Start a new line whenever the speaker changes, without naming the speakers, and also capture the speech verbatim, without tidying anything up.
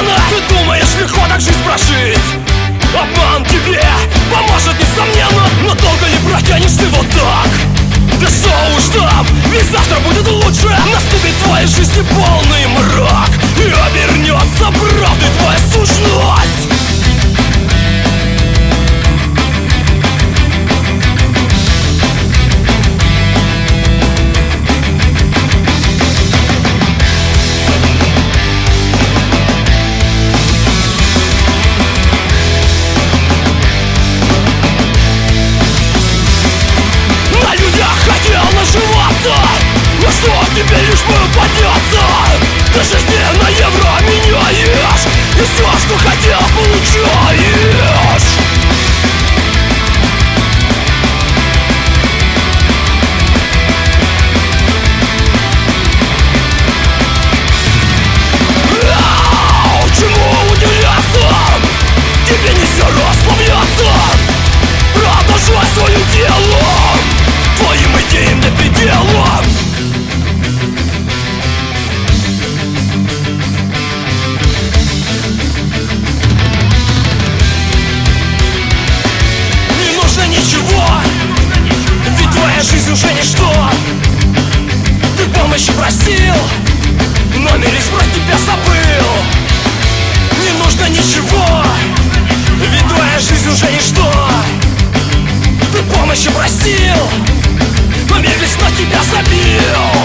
измена. Ты думаешь, легко так жизнь прожить? Обман тебе поможет, несомненно, но долго не протянешь ты вот так. Да что уж там, ведь завтра будет лучше. Наступит в твоей жизни полный мрак, и обернется правдой твоя сущность. Но что тебе лишь бы подняться? Ты жизни на евро меняешь, и все, что хотел, получаешь. Ау, чему удивляться? Тебе не все расслабляться. Продолжай свое дело, твоим идеям до предела. Жизнь уже ничто. Ты помощи просил, но мир про тебя забыл. Не нужно ничего, ведь твоя жизнь уже ничто. Ты помощи просил, но мир весь на тебя забил.